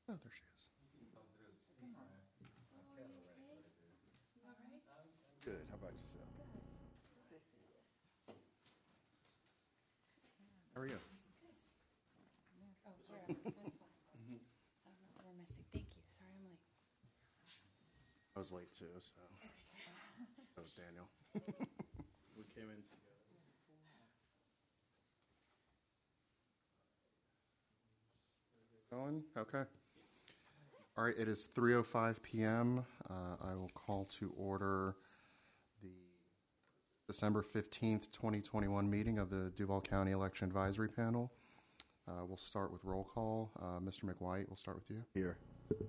Oh, there she is. Good. How about yourself? How are you? Oh, wherever, that's fine. I don't know what we're missing. Thank you. Sorry, I'm late. I was late too, so was Daniel. We came in together. Going? Okay. All right, it is 3:05 p.m. I will call to order the December 15th, 2021 meeting of the Duval County Election Advisory Panel. We'll start with roll call. Mr. McWhite, we'll start with you. Here.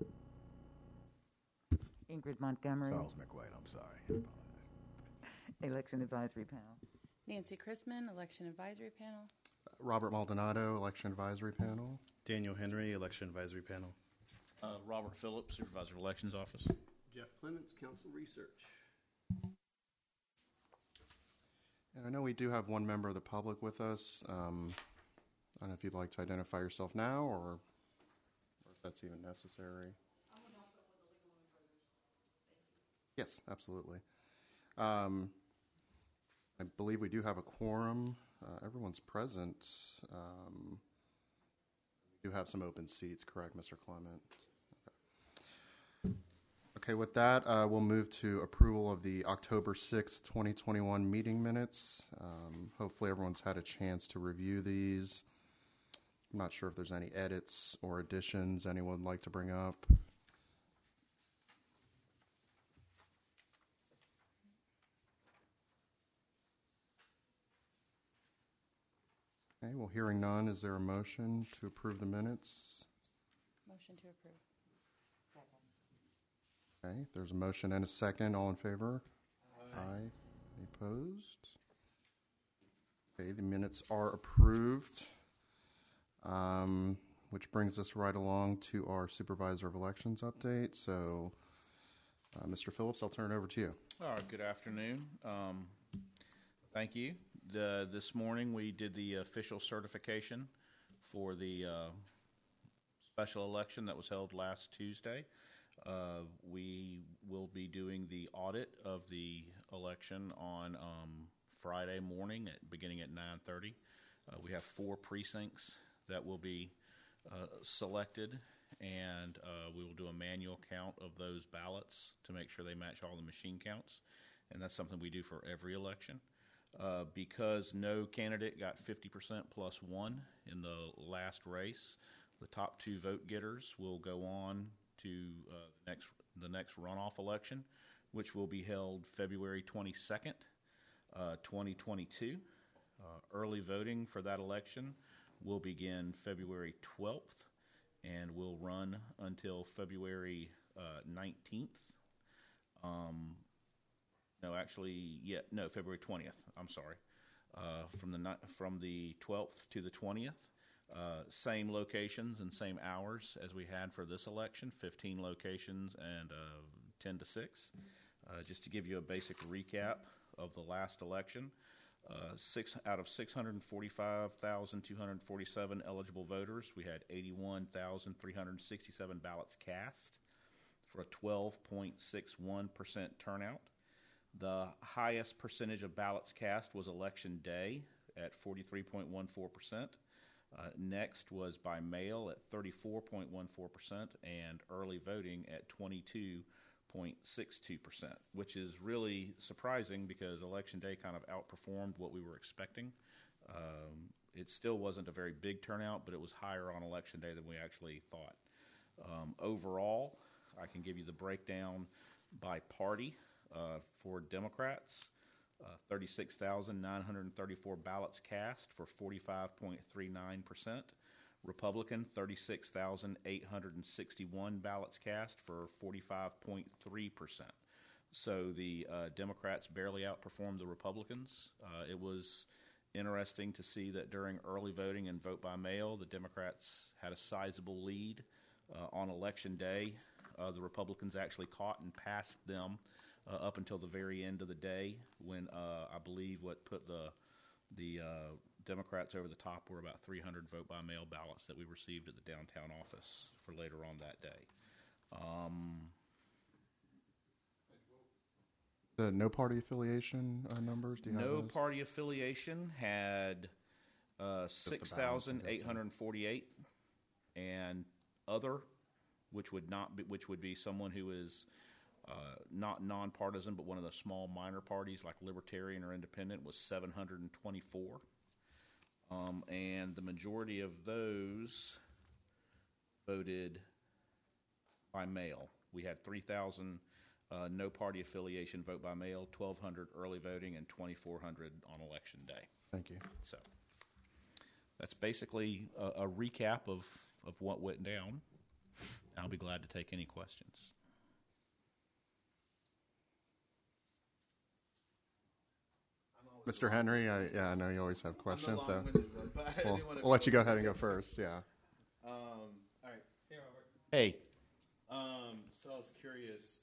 Ingrid Montgomery, Charles McWhite, I'm sorry. I apologize. Election Advisory Panel. Nancy Chrisman, Election Advisory Panel. Robert Maldonado, Election Advisory Panel. Daniel Henry, Election Advisory Panel. Robert Phillips, Supervisor of Elections Office. Jeff Clements, Council Research. And I know we do have one member of the public with us. I don't know if you'd like to identify yourself now or if that's even necessary. Yes, absolutely. I believe we do have a quorum. Everyone's present. We do have some open seats, correct, Mr. Clement? Okay, with that, we'll move to approval of the October 6th, 2021 meeting minutes. Hopefully everyone's had a chance to review these. I'm not sure if there's any edits or additions anyone would like to bring up. Okay, well, hearing none, is there a motion to approve the minutes? Motion to approve. Okay, there's a motion and a second. All in favor? Aye. Any opposed? Okay, the minutes are approved, which brings us right along to our Supervisor of Elections update. So, Mr. Phillips, I'll turn it over to you. All right, good afternoon. Thank you. This morning we did the official certification for the special election that was held last Tuesday. We will be doing the audit of the election on Friday morning, beginning at 9:30. We have 4 precincts that will be selected, and we will do a manual count of those ballots to make sure they match all the machine counts, and that's something we do for every election. Because no candidate got 50% plus 1 in the last race, the top 2 vote getters will go on to the next runoff election, which will be held February 22nd, 2022. Early voting for that election will begin February 12th and will run until February 19th. February 20th. I'm sorry. From the 12th to the 20th. Same locations and same hours as we had for this election, 15 locations and 10 to 6. Just to give you a basic recap of the last election, 6 out of 645,247 eligible voters, we had 81,367 ballots cast for a 12.61% turnout. The highest percentage of ballots cast was election day at 43.14%. Next was by mail at 34.14% and early voting at 22.62%, which is really surprising because election day kind of outperformed what we were expecting. It still wasn't a very big turnout, but it was higher on election day than we actually thought. Overall, I can give you the breakdown by party. For Democrats, 36,934 ballots cast for 45.39%. Republican, 36,861 ballots cast for 45.3%. So the Democrats barely outperformed the Republicans. It was interesting to see that during early voting and vote by mail, the Democrats had a sizable lead. On election day, the Republicans actually caught and passed them up until the very end of the day when I believe what put the Democrats over the top were about 300 vote-by-mail ballots that we received at the downtown office for later on that day. The no party affiliation numbers, do you have No those? party affiliation had the balance, I'm guessing. 6,848, and other, which would be someone who is not nonpartisan, but one of the small minor parties like Libertarian or Independent, was 724. And the majority of those voted by mail. We had 3,000 no party affiliation vote by mail, 1,200 early voting, and 2,400 on election day. Thank you. So that's basically a recap of what went down. I'll be glad to take any questions. Mr. Henry, I know you always have questions, so but I we'll, didn't wanna we'll let you go ahead and go first. Yeah. All right. Hey, Robert. Hey, So I was curious.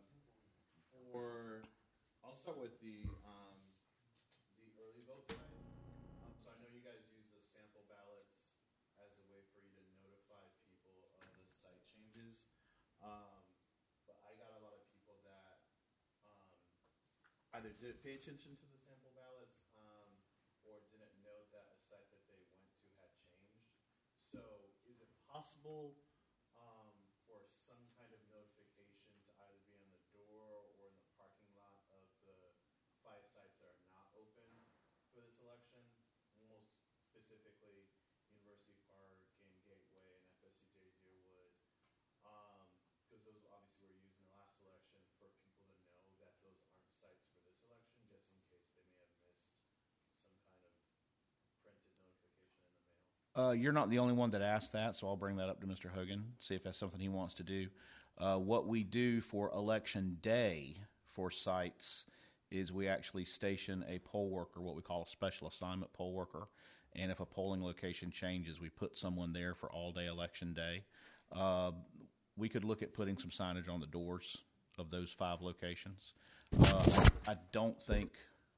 I'll start with the early vote sites. So I know you guys use the sample ballots as a way for you to notify people of the site changes. But I got a lot of people that either didn't pay attention to the sample ballots or didn't know that a site that they went to had changed. So is it possible for some kind of notification to either be on the door or in the parking lot of the 5 sites that are not open for this election? Most specifically, University Park and Gateway and FSCJ Deerwood, because those obviously were used in the last election, for people to know that those aren't sites for this election, just in case they may have missed some kind of printed notification in the mail. you're not the only one that asked that, so I'll bring that up to Mr. Hogan, see if that's something he wants to do. What we do for election day for sites is we actually station a poll worker, what we call a special assignment poll worker, and if a polling location changes, we put someone there for all day election day. We could look at putting some signage on the doors of those 5 locations. I don't think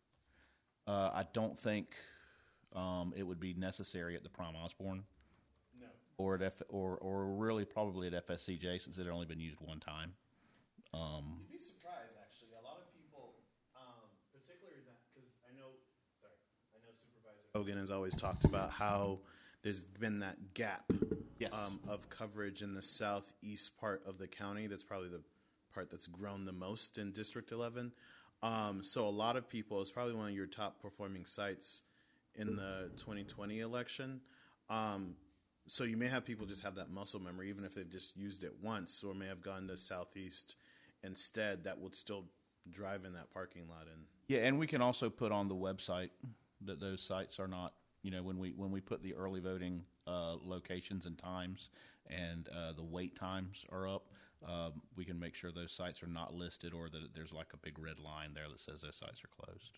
it would be necessary at the Prime Osborne. No. Or at or really probably at FSCJ, since it had only been used one time. You'd be surprised, actually. A lot of people, particularly that, because I know Supervisor Hogan has always talked about how there's been that gap Yes. of coverage in the southeast part of the county. That's probably the part that's grown the most in District 11. So a lot of people, it's probably one of your top performing sites in the 2020 election. So you may have people just have that muscle memory, even if they've just used it once, or may have gone to Southeast instead. That would still drive in that parking lot. And Yeah, and we can also put on the website that those sites are not. When we put the early voting locations and times and the wait times are up, we can make sure those sites are not listed, or that there's like a big red line there that says those sites are closed.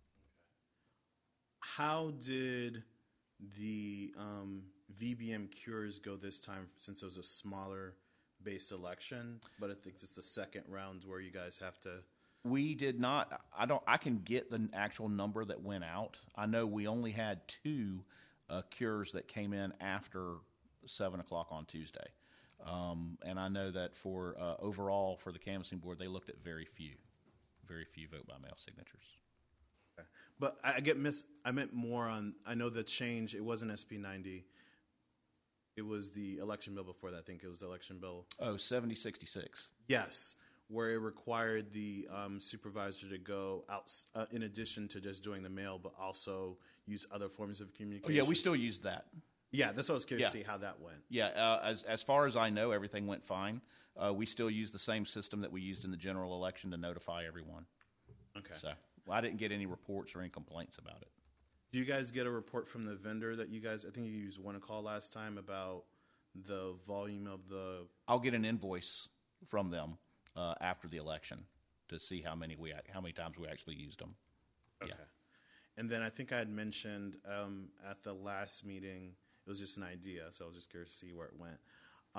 how did the VBM cures go this time, since it was a smaller base election? But I think it's the second round where you guys have to. We did not. I can get the actual number that went out. I know we only had 2 cures that came in after 7:00 on Tuesday, and I know that for overall for the canvassing board, they looked at very few vote by mail signatures. Okay. But I meant more on. I know the change. It wasn't SB 90. It was the election bill before that. I think it was the election bill. Oh, 7066. Yes, where it required the supervisor to go out, in addition to just doing the mail, but also use other forms of communication. Oh, yeah, we still used that. Yeah, that's what I was curious to Yeah. see how that went. Yeah, as far as I know, everything went fine. We still use the same system that we used in the general election to notify everyone. Okay. So I didn't get any reports or any complaints about it. Do you guys get a report from the vendor that you guys? I think you used one call last time about the volume of the. I'll get an invoice from them after the election to see how many times we actually used them. Okay. Yeah. And then I think I had mentioned at the last meeting, it was just an idea, so I was just curious to see where it went.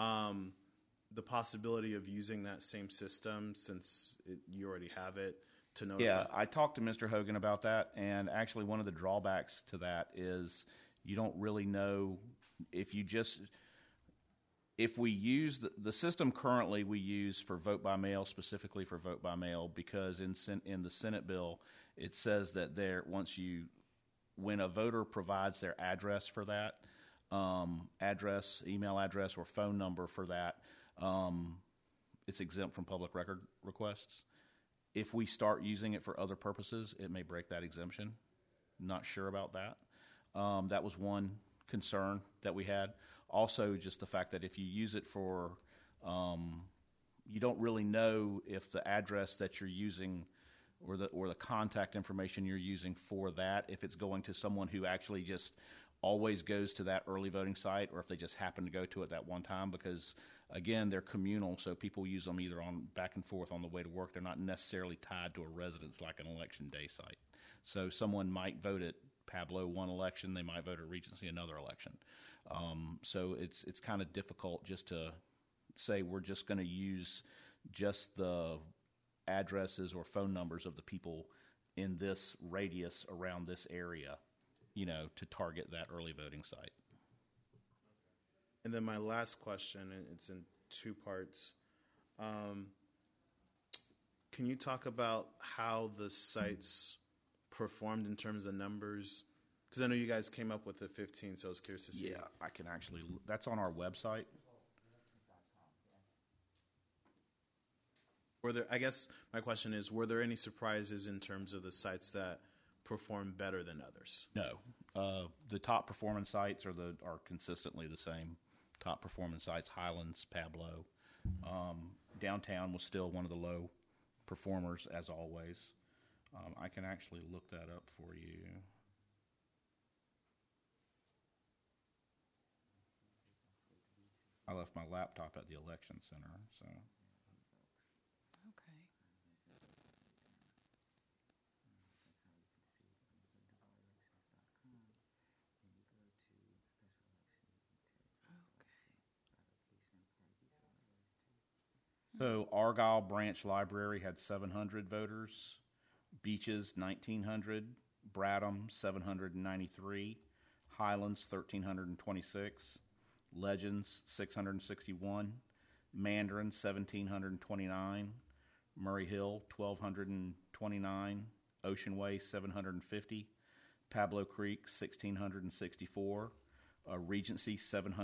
The possibility of using that same system, since you already have it, to notify? Yeah, I talked to Mr. Hogan about that, and actually one of the drawbacks to that is you don't really know if we use the system currently we use for vote by mail, specifically for vote by mail, because in the Senate bill it says that when a voter provides their address for that, email address, or phone number for that, it's exempt from public record requests. If we start using it for other purposes, it may break that exemption. Not sure about that. That was one concern that we had. Also, just the fact that if you use it for, you don't really know if the address that you're using or the contact information you're using for that, if it's going to someone who actually just always goes to that early voting site, or if they just happen to go to it that one time, because again, they're communal, so people use them either on back and forth on the way to work. They're not necessarily tied to a residence like an election day site. So someone might vote at Pablo one election, they might vote at Regency another election. So it's kind of difficult just to say we're just going to use just the addresses or phone numbers of the people in this radius around this area, to target that early voting site. And then my last question, and it's in two parts. Can you talk about how the sites performed in terms of numbers? Because I know you guys came up with the 15, so I was curious to see. Yeah, I can actually. That's on our website. I guess my question is, were there any surprises in terms of the sites that performed better than others? No, the top performing sites are consistently the same. Top performing sites: Highlands, Pablo. Downtown was still one of the low performers, as always. I can actually look that up for you. I left my laptop at the election center, so. Okay. So Argyle Branch Library had 700 voters, Beaches 1,900, Bradham 793, Highlands 1,326, Legends 661, Mandarin 1,729, Murray Hill 1,229, Ocean Way 750, Pablo Creek 1,664, Regency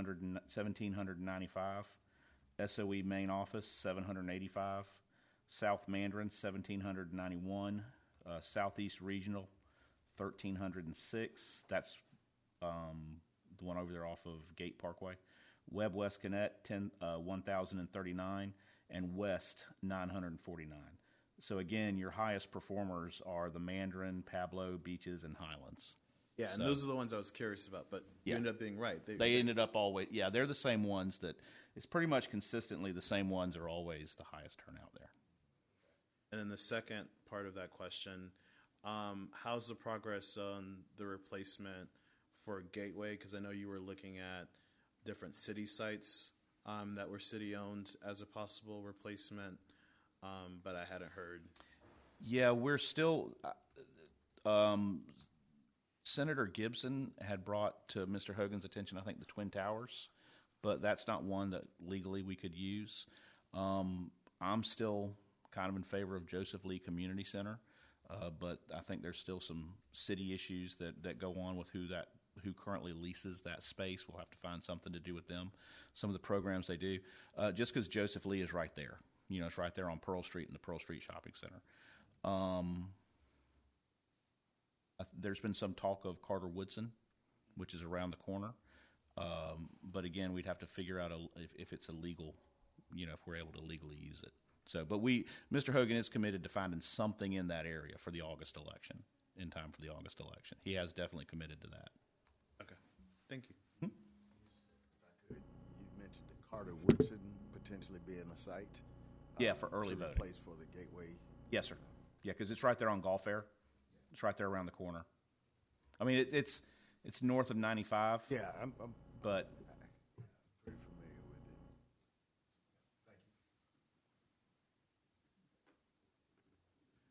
1,795. SOE main office 785, South Mandarin 1,791, Southeast Regional 1,306. That's the one over there off of Gate Parkway. Webb West Connect 1,039, and West 949. So again, your highest performers are the Mandarin, Pablo, Beaches, and Highlands. Yeah, and those are the ones I was curious about, but you ended up being right. They ended up always, they're the same ones that, it's pretty much consistently the same ones are always the highest turnout there. And then the second part of that question, how's the progress on the replacement for Gateway? Because I know you were looking at different city sites that were city-owned as a possible replacement, but I hadn't heard. Yeah, we're still... Senator Gibson had brought to Mr. Hogan's attention, I think, the Twin Towers, but that's not one that legally we could use. I'm still kind of in favor of Joseph Lee Community Center, but I think there's still some city issues that go on with who currently leases that space. We'll have to find something to do with them. Some of the programs they do, just because Joseph Lee is right there. It's right there on Pearl Street in the Pearl Street Shopping Center. There's been some talk of Carter Woodson, which is around the corner. But again, we'd have to figure out if it's illegal, if we're able to legally use it. So, but Mr. Hogan is committed to finding something in that area for the August election, in time for the August election. He has definitely committed to that. Okay. Thank you. If I could, you mentioned the Carter Woodson potentially being a site. Yeah, for early to voting. Replace for the Gateway. Yes, sir. Yeah, because it's right there on Gulf Air. It's right there around the corner. I mean, it's north of 95. Yeah, I'm but pretty familiar with it.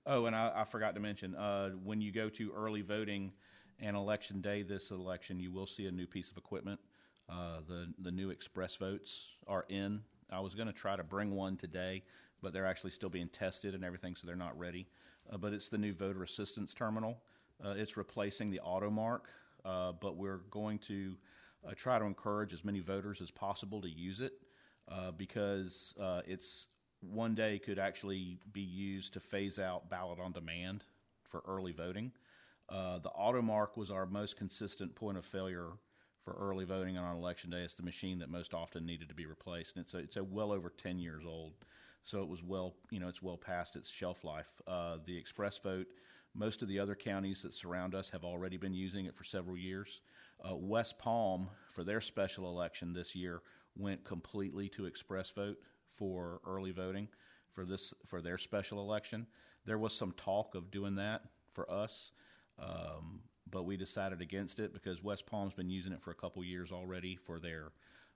Oh, and I forgot to mention, when you go to early voting and election day this election, you will see a new piece of equipment. The new express votes are in. I was going to try to bring one today, but they're actually still being tested and everything, so they're not ready. But it's the new voter assistance terminal. It's replacing the AutoMark, but we're going to try to encourage as many voters as possible to use it because it's one day could actually be used to phase out ballot on demand for early voting. The AutoMark was our most consistent point of failure for early voting on election day. It's the machine that most often needed to be replaced, and it's a well over 10 years old. So it was it's well past its shelf life. The express vote, most of the other counties that surround us have already been using it for several years. West Palm, for their special election this year, went completely to express vote for early voting for their special election. There was some talk of doing that for us, but we decided against it because West Palm's been using it for a couple years already for their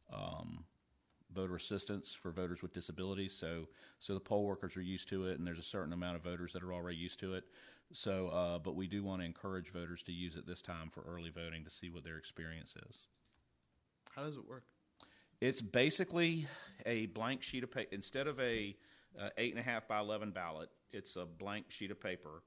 voter assistance for voters with disabilities. So the poll workers are used to it, and there's a certain amount of voters that are already used to it. So, but we do want to encourage voters to use it this time for early voting to see what their experience is. How does it work? It's basically a blank sheet of paper. Instead of a 8.5 by 11 ballot, it's a blank sheet of paper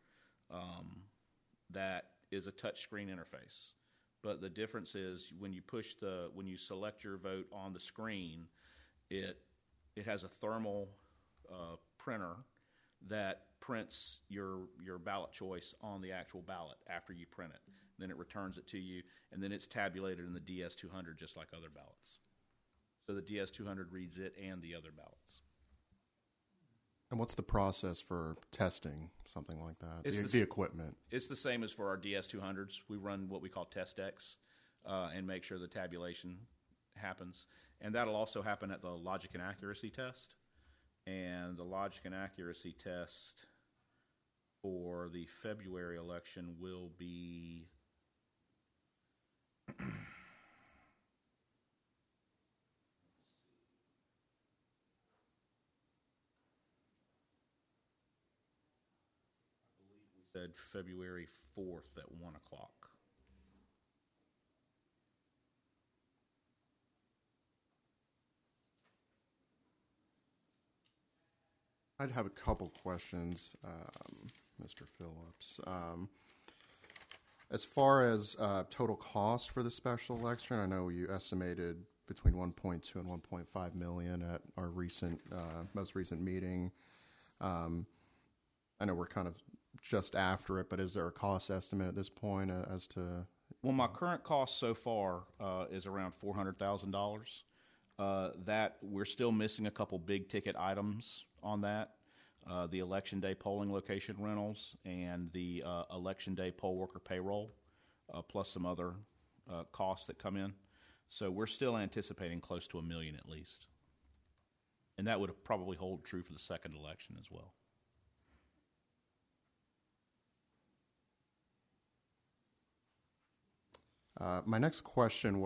that is a touchscreen interface. But the difference is when you select your vote on the screen, it has a thermal printer that prints your ballot choice on the actual ballot after you print it. Then it returns it to you, and then it's tabulated in the DS200 just like other ballots. So the DS200 reads it and the other ballots. And what's the process for testing something like that? It's The equipment. It's the same as for our DS200s. We run what we call test decks and make sure the tabulation happens. And that'll also happen at the logic and accuracy test. And the logic and accuracy test for the February election will be said February 4th at 1 o'clock. I'd have a couple questions, Mr. Phillips. As far as total cost for the special election, I know you estimated between 1.2 and 1.5 million at our most recent meeting. I know we're kind of just after it, but is there a cost estimate at this point as to? Well, my current cost so far is around $400,000. That we're still missing a couple big ticket items on that. The election day polling location rentals and the election day poll worker payroll, plus some other costs that come in. So we're still anticipating close to $1 million at least. And that would probably hold true for the second election as well. My next question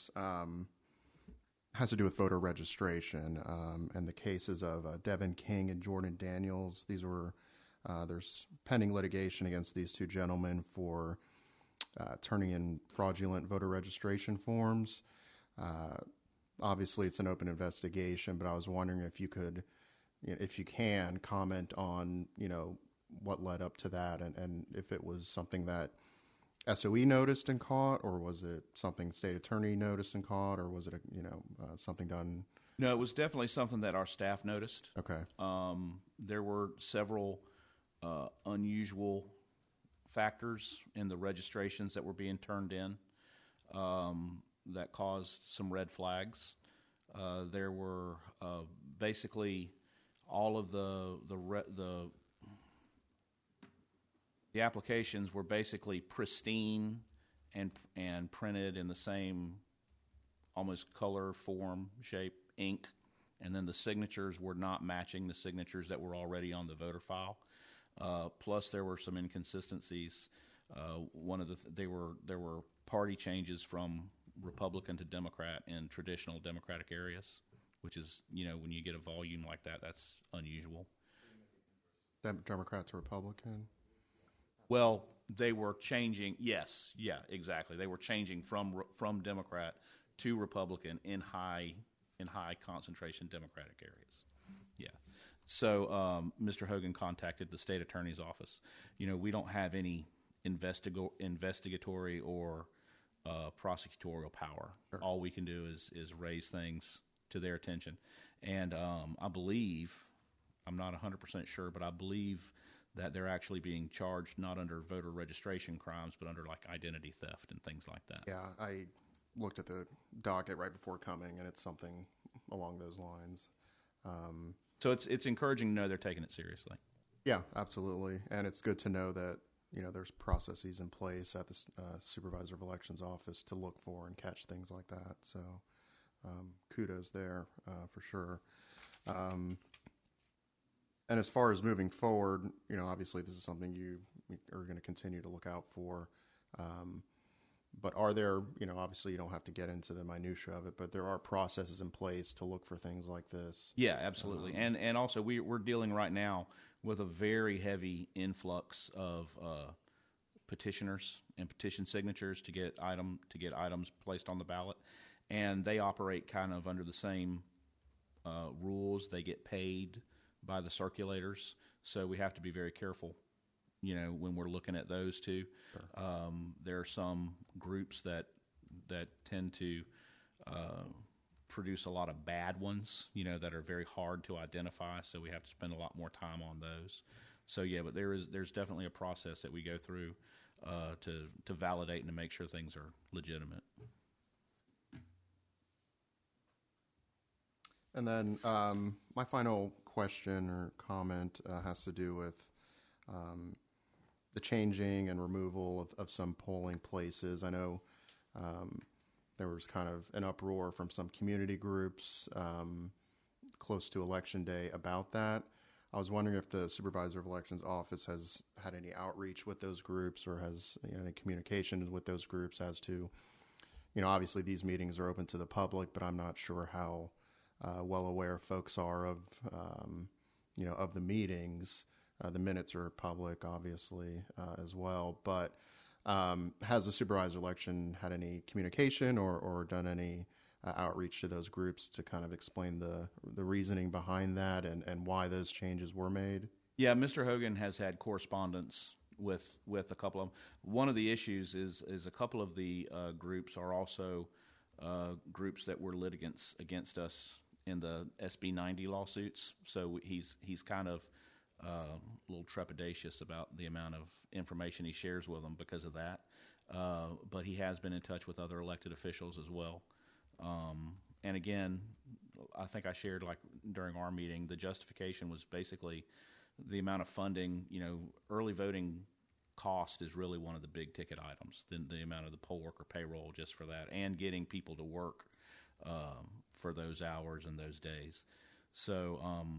has to do with voter registration and the cases of Devin King and Jordan Daniels. There's pending litigation against these two gentlemen for turning in fraudulent voter registration forms. Obviously, it's an open investigation, but I was wondering if you could, if you can, comment on, what led up to that and if it was something that SOE noticed and caught, or was it something state attorney noticed and caught, or was it something done? No, it was definitely something that our staff noticed. Okay. There were several unusual factors in the registrations that were being turned in that caused some red flags. There were basically all of the applications were basically pristine and printed in the same almost color, form, shape, ink, and then the signatures were not matching the signatures that were already on the voter file. Plus, there were some inconsistencies. There were party changes from Republican to Democrat in traditional Democratic areas, which is when you get a volume like that, that's unusual. Democrat to Republican? Well, they were changing. Yes, yeah, exactly. They were changing from Democrat to Republican in high concentration Democratic areas. Yeah. So Mr. Hogan contacted the state attorney's office. We don't have any investigatory or prosecutorial power. Sure. All we can do is raise things to their attention. And I believe, I'm not 100% sure, but I believe that they're actually being charged not under voter registration crimes, but under like identity theft and things like that. Yeah, I looked at the docket right before coming, and it's something along those lines. So it's encouraging to know they're taking it seriously. Yeah, absolutely. And it's good to know that, there's processes in place at the Supervisor of Elections office to look for and catch things like that. So kudos there for sure. And as far as moving forward, obviously this is something you are going to continue to look out for. But are there, obviously you don't have to get into the minutia of it, but there are processes in place to look for things like this. Yeah, absolutely. And also we're dealing right now with a very heavy influx of petitioners and petition signatures to get items placed on the ballot, and they operate kind of under the same rules. They get paid by the circulators, so we have to be very careful when we're looking at those two. Sure. There are some groups that tend to produce a lot of bad ones, that are very hard to identify, so we have to spend a lot more time on those. So yeah, but there's definitely a process that we go through to validate and to make sure things are legitimate. And then my final question or comment has to do with the changing and removal of some polling places. I know there was kind of an uproar from some community groups close to Election Day about that. I was wondering if the Supervisor of Elections office has had any outreach with those groups or has any communication with those groups as to, obviously these meetings are open to the public, but I'm not sure how well aware folks are of, of the meetings. The minutes are public, obviously, as well. But has the supervisor election had any communication or done any outreach to those groups to kind of explain the reasoning behind that and why those changes were made? Yeah, Mr. Hogan has had correspondence with a couple of them. One of the issues is a couple of the groups are also groups that were litigants against us in the SB 90 lawsuits. So he's kind of a little trepidatious about the amount of information he shares with them because of that. But he has been in touch with other elected officials as well. And again, I think I shared like during our meeting, the justification was basically the amount of funding. Early voting cost is really one of the big ticket items, the amount of the poll worker payroll just for that, and getting people to work for those hours and those days. So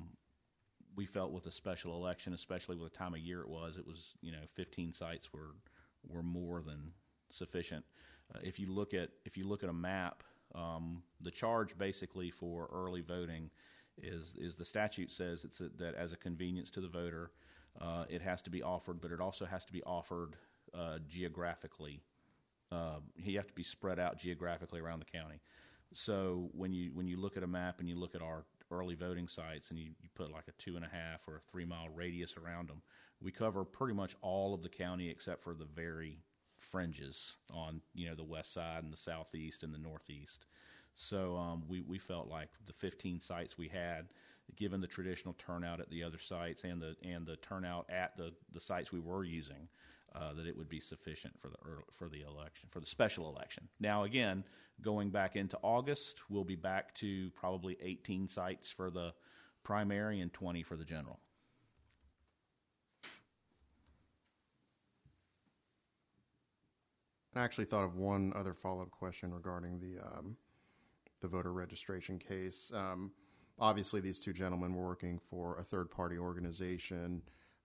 we felt with a special election, especially with the time of year it was 15 sites were more than sufficient. If you look at a map, the charge basically for early voting is the statute says that as a convenience to the voter, it has to be offered, but it also has to be offered geographically. You have to be spread out geographically around the county. So when you look at a map and you look at our early voting sites and you put like a 2.5 or a 3 mile radius around them, we cover pretty much all of the county except for the very fringes on the west side and the southeast and the northeast. So we felt like the 15 sites we had, given the traditional turnout at the other sites and the turnout at the sites we were using, that it would be sufficient for the election, for the special election. Now again, going back into August, we'll be back to probably 18 sites for the primary and 20 for the general. I actually thought of one other follow-up question regarding the voter registration case. Obviously, these two gentlemen were working for a third-party organization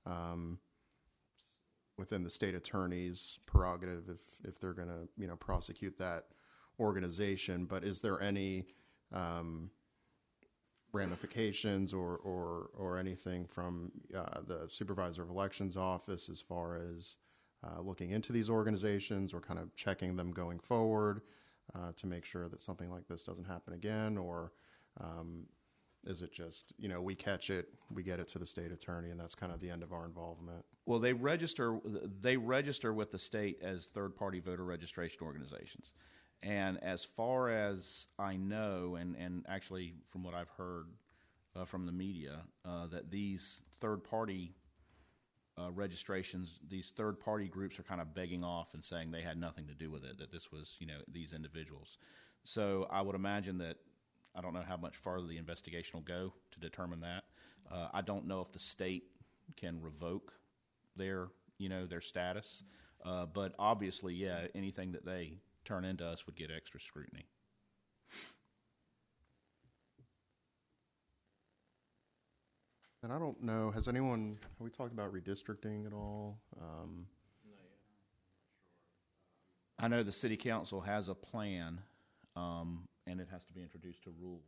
within the state attorney's prerogative if they're going to prosecute that organization. But is there any ramifications or anything from the supervisor of elections office as far as looking into these organizations or kind of checking them going forward to make sure that something like this doesn't happen again? Or is it just, we catch it, we get it to the state attorney, and that's kind of the end of our involvement? Well, they register with the state as third-party voter registration organizations. And as far as I know, and actually from what I've heard from the media, that these third-party registrations, these third-party groups are kind of begging off and saying they had nothing to do with it, that this was, these individuals. So I would imagine that, I don't know how much farther the investigation will go to determine that. I don't know if the state can revoke their status. But obviously, yeah, anything that they turn into us would get extra scrutiny. And I don't know, have we talked about redistricting at all? I know the city council has a plan, and it has to be introduced to rules.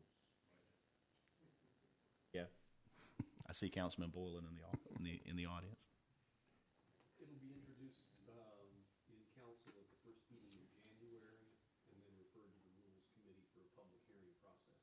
Yeah. I see Councilman Boylan in the audience. It'll be introduced in council at the first meeting in January, and then referred to the Rules Committee for a public hearing process.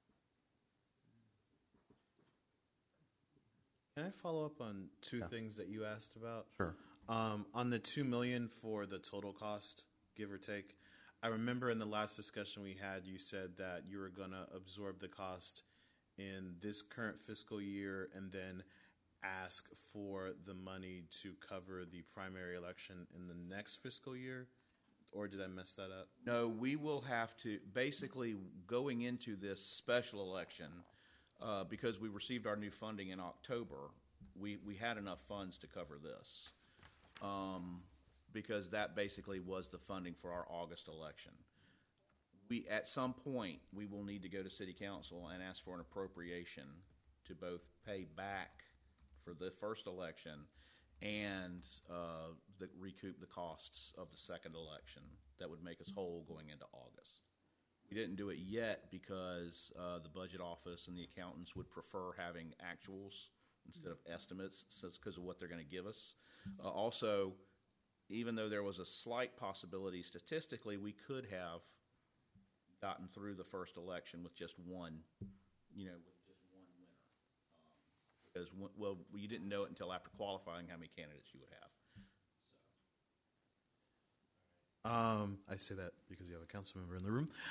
Can I follow up on two things that you asked about? Sure. On the $2 million for the total cost, give or take, I remember in the last discussion we had, you said that you were going to absorb the cost in this current fiscal year and then ask for the money to cover the primary election in the next fiscal year? Or did I mess that up? No, we will have to, basically going into this special election, because we received our new funding in October, we had enough funds to cover this. Because that basically was the funding for our August election. At some point, we will need to go to City Council and ask for an appropriation to both pay back for the first election and recoup the costs of the second election that would make us whole going into August. We didn't do it yet because the budget office and the accountants would prefer having actuals instead of estimates because of what they're going to give us. Also, even though there was a slight possibility statistically, we could have gotten through the first election with just one, winner. Because, you didn't know it until after qualifying how many candidates you would have. I say that because you have a council member in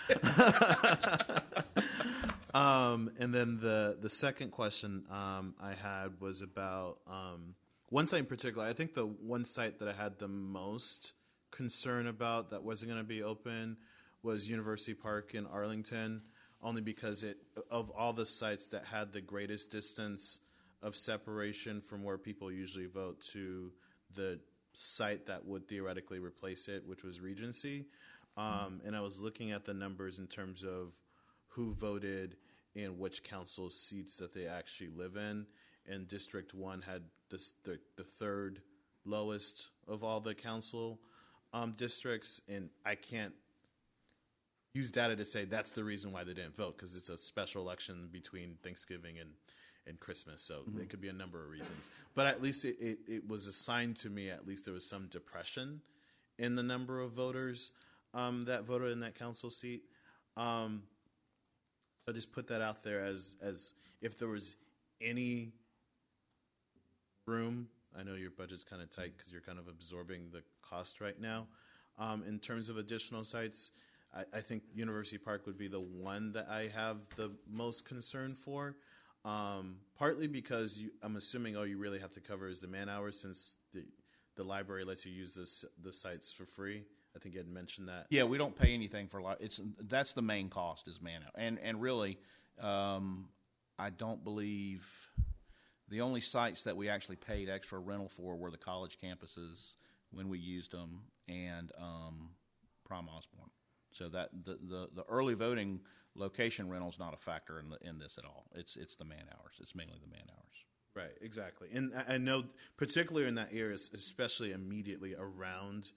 the room. And then the second question I had was about one site in particular. I think the one site that I had the most concern about that wasn't going to be open was University Park in Arlington, only because of all the sites that had the greatest distance of separation from where people usually vote to the site that would theoretically replace it, which was Regency. And I was looking at the numbers in terms of who voted in which council seats that they actually live in. And District 1 had the third lowest of all the council districts. And I can't use data to say that's the reason why they didn't vote, because it's a special election between Thanksgiving and Christmas. So there could be a number of reasons. But at least it was assigned to me, at least there was some depression in the number of voters that voted in that council seat. So just put that out there as if there was any room. I know your budget's kind of tight because you're kind of absorbing the cost right now. In terms of additional sites, I think University Park would be the one that I have the most concern for. Partly because I'm assuming all you really have to cover is the man hours, since the library lets you use the sites for free. I think you had mentioned that. Yeah, we don't pay anything for that's the main cost is man hour. And really, I don't believe the only sites that we actually paid extra rental for were the college campuses when we used them and Prime Osborne. So that the early voting location rental is not a factor in this at all. It's the man hours. It's mainly the man hours. Right, exactly. And I know particularly in that area, especially immediately around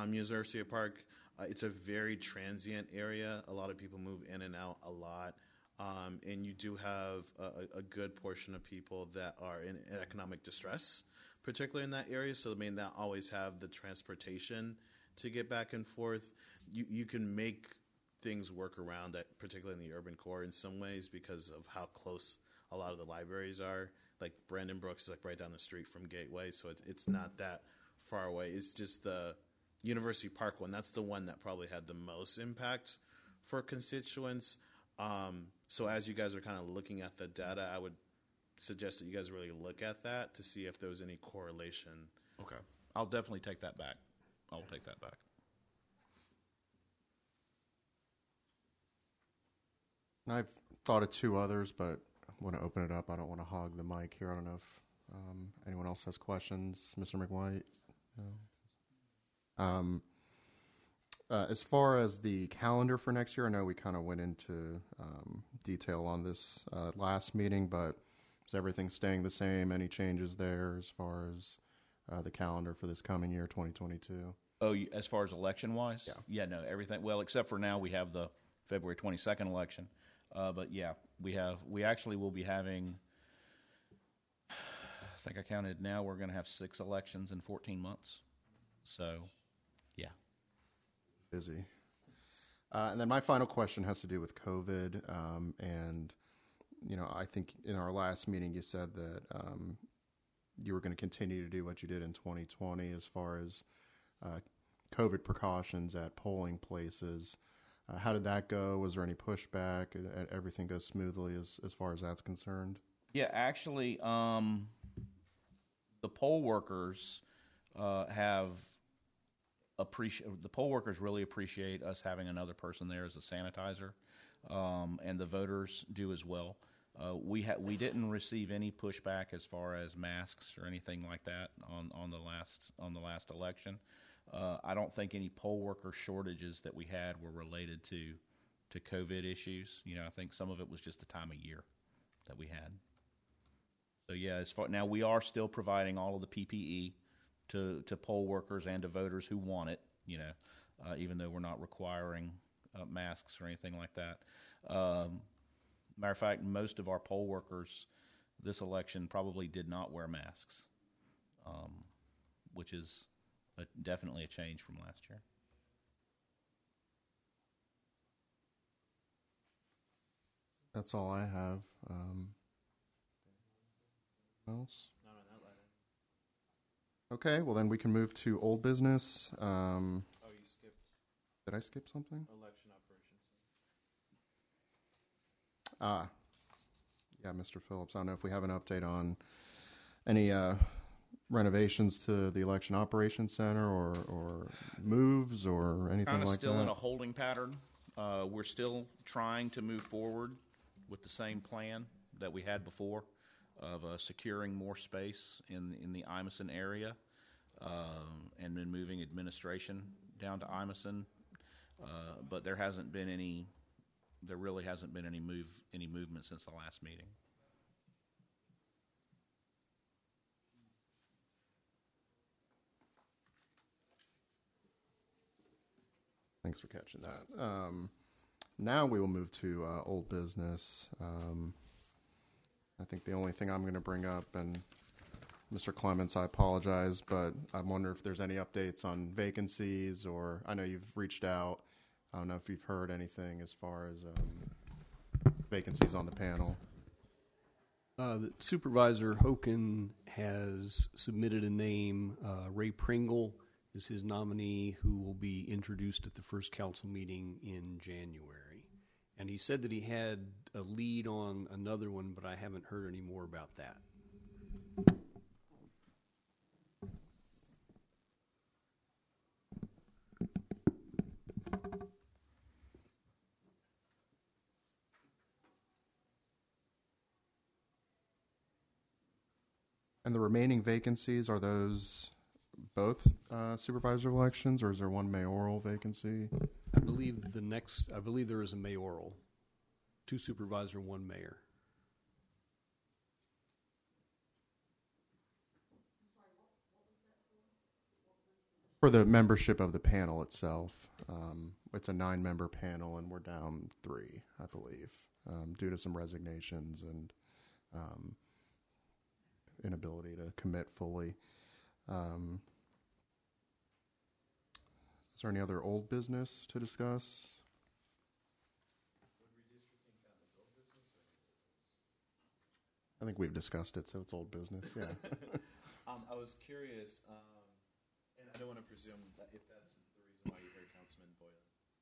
University Park, it's a very transient area. A lot of people move in and out a lot. and you do have a good portion of people that are in economic distress, particularly in that area. So, I mean, that always have the transportation to get back and forth. You can make things work around that, particularly in the urban core in some ways because of how close a lot of the libraries are. Like Brandon Brooks is like right down the street from Gateway, so it's not that far away. It's just the University Park one. That's the one that probably had the most impact for constituents. So as you guys are kind of looking at the data, I would suggest that you guys really look at that to see if there was any correlation. Okay. I'll definitely take that back. I'll take that back. And I've thought of two others, but I want to open it up. I don't want to hog the mic here. I don't know if anyone else has questions. Mr. McWhite? No? As far as the calendar for next year, I know we kind of went into detail on this last meeting, but is everything staying the same? Any changes there as far as the calendar for this coming year, 2022? Oh, as far as election-wise? Yeah. Yeah, no, everything. Well, except for now we have the February 22nd election. But, yeah, we actually will be having, I think I counted now, we're going to have 6 elections in 14 months. So, yeah. Busy. And then my final question has to do with COVID. And, you know, I think in our last meeting you said that you were going to continue to do what you did in 2020 as far as COVID precautions at polling places. How did that go? Was there any pushback? Everything goes smoothly as far as that's concerned? Yeah, actually, the poll workers the poll workers really appreciate us having another person there as a sanitizer, and the voters do as well. We didn't receive any pushback as far as masks or anything like that on the last election. I don't think any poll worker shortages that we had were related to COVID issues. You know, I think some of it was just the time of year that we had. So yeah, now we are still providing all of the PPE to poll workers and to voters who want it. You know, even though we're not requiring masks or anything like that. Matter of fact, most of our poll workers this election probably did not wear masks, which is definitely a change from last year. That's all I have. Else? Not on that letter. Okay, well then we can move to old business. Oh, you skipped Did I skip something? election operations. Yeah, Mr. Phillips. I don't know if we have an update on any renovations to the election operations center or moves or anything Kind of like still that. in a holding pattern. We're still trying to move forward with the same plan that we had before of securing more space in the Imison area and then moving administration down to Imison. But there really hasn't been any movement since the last meeting. Thanks for catching that. Now we will move to old business. I think the only thing I'm going to bring up, and Mr. Clements, I apologize, but I wonder if there's any updates on vacancies, or I know you've reached out. I don't know if you've heard anything as far as vacancies on the panel. The Supervisor Hoken has submitted a name. Ray Pringle is his nominee, who will be introduced at the first council meeting in January. And he said that he had a lead on another one, but I haven't heard any more about that. And the remaining vacancies, are those both supervisor elections, or is there one mayoral vacancy? I believe there is a mayoral, 2 supervisor, 1 mayor. For the membership of the panel itself, it's a 9-member panel, and we're down 3, I believe, due to some resignations and inability to commit fully. Is there any other old business to discuss? I think we've discussed it, so it's old business. Yeah. I was curious, and I don't want to presume that if that's the reason why you're here, Councilman Boylan.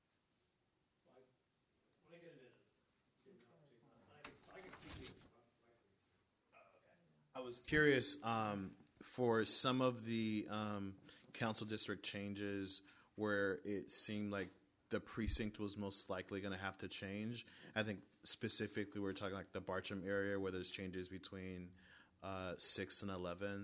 I was curious for some of the council district changes where it seemed like the precinct was most likely going to have to change. I think specifically we're talking like the Bartram area where there's changes between 6 and 11.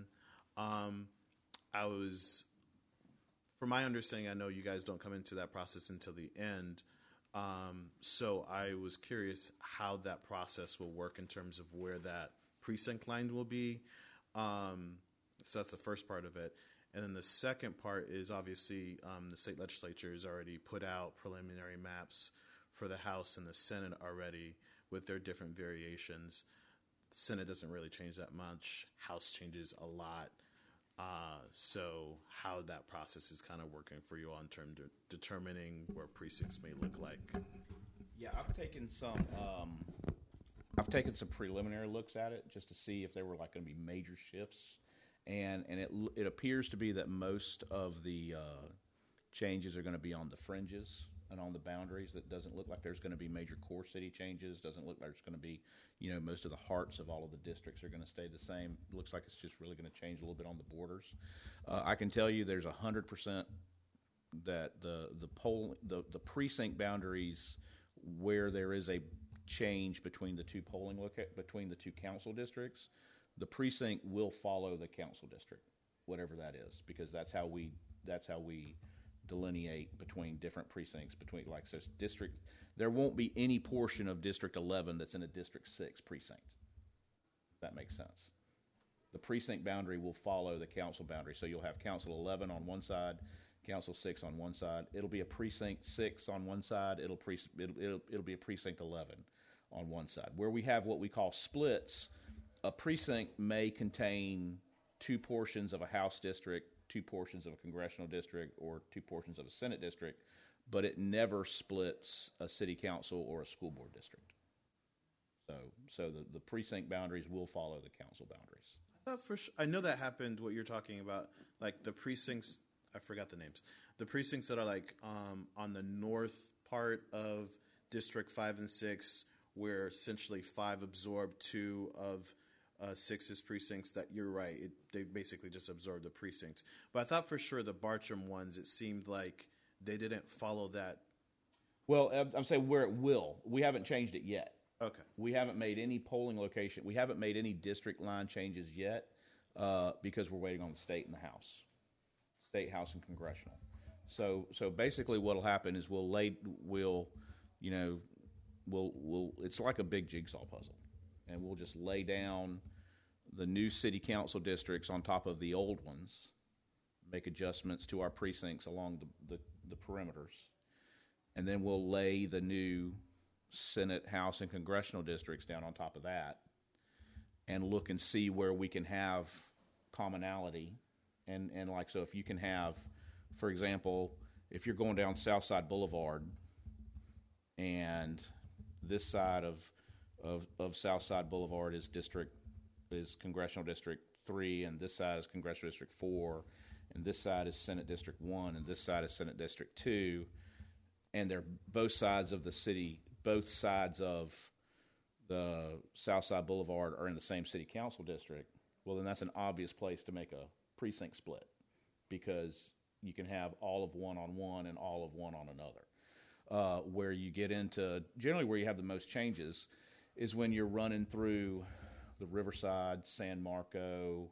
From my understanding, I know you guys don't come into that process until the end. So I was curious how that process will work in terms of where that precinct line will be. So that's the first part of it. And then the second part is obviously the state legislature has already put out preliminary maps for the House and the Senate already with their different variations. The Senate doesn't really change that much. House changes a lot. So how that process is kind of working for you on terms of determining where precincts may look like. Yeah, I've taken some preliminary looks at it just to see if there were like going to be major shifts, and it appears to be that most of the changes are going to be on the fringes and on the boundaries. That doesn't look like there's going to be major core city changes. Doesn't look like there's going to be, most of the hearts of all of the districts are going to stay the same. Looks like it's just really going to change a little bit on the borders. I can tell you there's 100% that the precinct boundaries where there is a change between the two between the two council districts, the precinct will follow the council district, whatever that is, because that's how we delineate between different precincts. There won't be any portion of District 11 that's in a District 6 precinct. If that makes sense. The precinct boundary will follow the council boundary, so you'll have Council 11 on one side, Council 6 on one side. It'll be a Precinct 6 on one side. It'll be a Precinct 11 on one side. Where we have what we call splits, a precinct may contain 2 portions of a House district, 2 portions of a congressional district, or 2 portions of a Senate district, but it never splits a city council or a school board district. So the precinct boundaries will follow the council boundaries. I know that happened, what you're talking about, like the precincts, I forgot the names, the precincts that are like on the north part of District 5 and 6, where essentially 5 absorbed 2 of 6's precincts, that you're right, they basically just absorbed the precincts. But I thought for sure the Bartram ones, it seemed like they didn't follow that. Well, I'm saying where it will. We haven't changed it yet. Okay. We haven't made any polling location. We haven't made any district line changes yet because we're waiting on the state and the House. State, House, and Congressional. So basically what'll happen is it's like a big jigsaw puzzle. And we'll just lay down the new city council districts on top of the old ones, make adjustments to our precincts along the perimeters, and then we'll lay the new Senate, House, and Congressional districts down on top of that and look and see where we can have commonality. And like, so if you can have, for example, if you're going down Southside Boulevard and this side of Southside Boulevard is Congressional District 3, and this side is Congressional District 4, and this side is Senate District 1, and this side is Senate District 2, and they're both sides of the city, both sides of the Southside Boulevard are in the same city council district, well, then that's an obvious place to make a precinct split, because you can have all of one on one and all of one on another. Where you get into, generally where you have the most changes is when you're running through the Riverside, San Marco,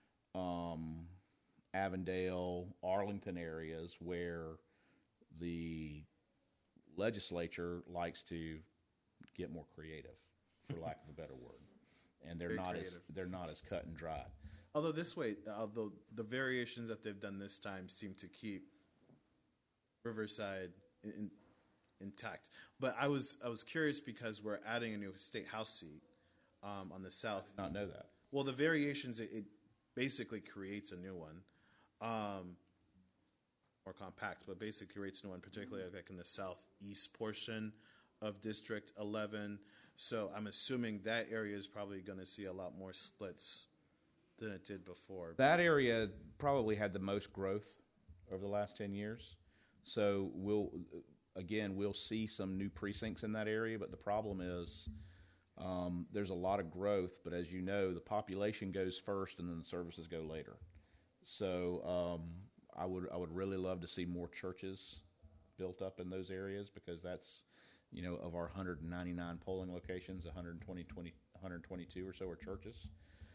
Avondale, Arlington areas where the legislature likes to get more creative, for lack of a better word, and they're not as cut and dried. Although the variations that they've done this time seem to keep Riverside intact. But I was curious because we're adding a new state house seat on the south. Not know that. Well, the variations, it basically creates a new one, more compact, but basically creates a new one, particularly like in the southeast portion of District 11. So I'm assuming that area is probably going to see a lot more splits than it did before. That area probably had the most growth over the last 10 years. So we'll see some new precincts in that area, but the problem is there's a lot of growth, but as you know, the population goes first and then the services go later. So I would really love to see more churches built up in those areas, because that's, of our 199 polling locations, 122 or so are churches.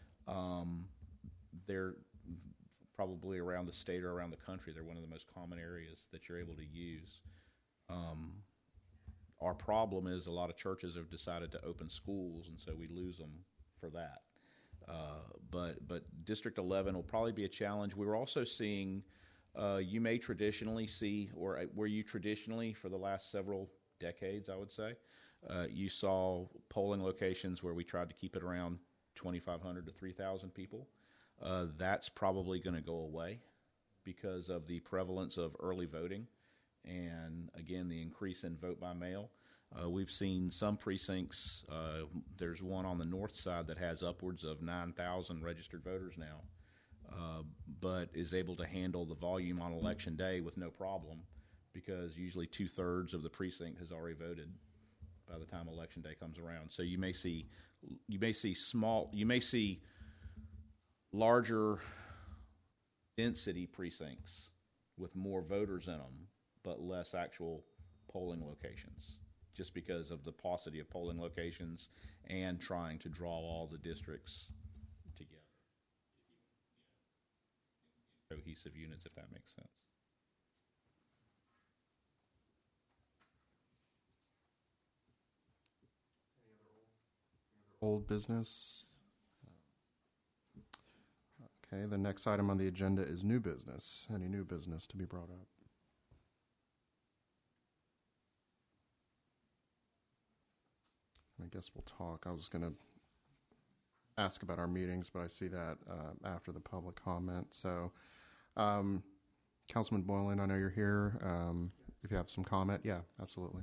They're probably around the state or around the country, they're one of the most common areas that you're able to use. Our problem is a lot of churches have decided to open schools, and so we lose them for that. But District 11 will probably be a challenge. We're also seeing, you may traditionally see, or were you traditionally for the last several decades, I would say, you saw polling locations where we tried to keep it around 2,500 to 3,000 people. That's probably going to go away because of the prevalence of early voting and, again, the increase in vote by mail. We've seen some precincts, there's one on the north side that has upwards of 9,000 registered voters now, but is able to handle the volume on Election Day with no problem, because usually 2/3 of the precinct has already voted by the time Election Day comes around. So you may see larger density precincts with more voters in them, but less actual polling locations, just because of the paucity of polling locations and trying to draw all the districts together. Cohesive units, if that makes sense. Old business. Okay, the next item on the agenda is new business. Any new business to be brought up? I guess we'll talk. I was going to ask about our meetings, but I see that after the public comment. So, Councilman Boylan, I know you're here. If you have some comment, yeah, absolutely.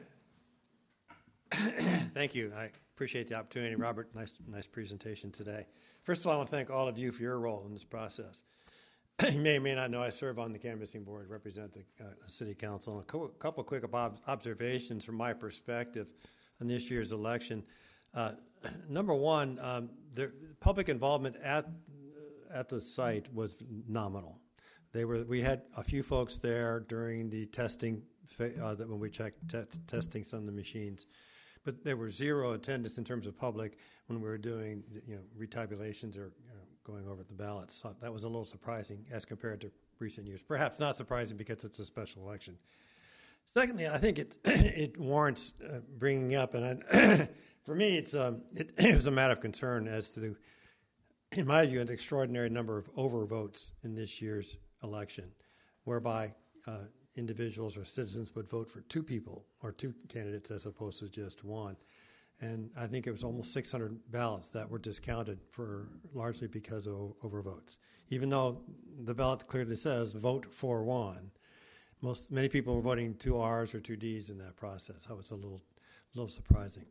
Thank you. I appreciate the opportunity. Robert, nice presentation today. First of all, I want to thank all of you for your role in this process. You may or may not know I serve on the canvassing board, represent the city council. And a couple of quick observations from my perspective on this year's election. Number one, the public involvement at the site was nominal. We had a few folks there during the testing when we checked testing some of the machines, but there were zero attendance in terms of public when we were doing retabulations or going over the ballots. So that was a little surprising as compared to recent years. Perhaps not surprising because it's a special election. Secondly, I think it warrants bringing up, and for me, it was a matter of concern as to, in my view, an extraordinary number of overvotes in this year's election, whereby individuals or citizens would vote for two people or two candidates as opposed to just one. And I think it was almost 600 ballots that were discounted largely because of overvotes. Even though the ballot clearly says vote for one, many people were voting two R's or two D's in that process. So it's a little surprising.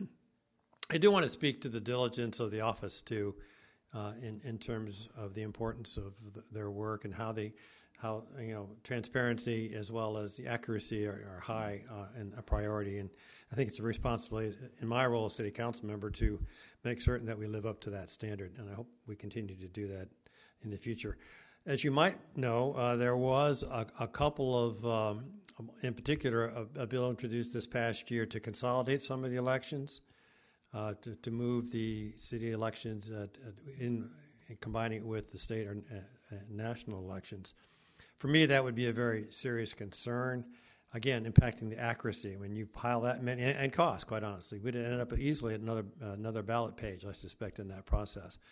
I do want to speak to the diligence of the office too, in terms of the importance of their work and how transparency as well as the accuracy are high and a priority. And I think it's a responsibility in my role as city council member to make certain that we live up to that standard. And I hope we continue to do that in the future. As you might know, there was a couple of, in particular, a bill introduced this past year to consolidate some of the elections, to move the city elections in combining it with the state or national elections. For me, that would be a very serious concern. Again, impacting the accuracy when you pile that many, and cost, quite honestly. We'd end up easily at another ballot page, I suspect, in that process.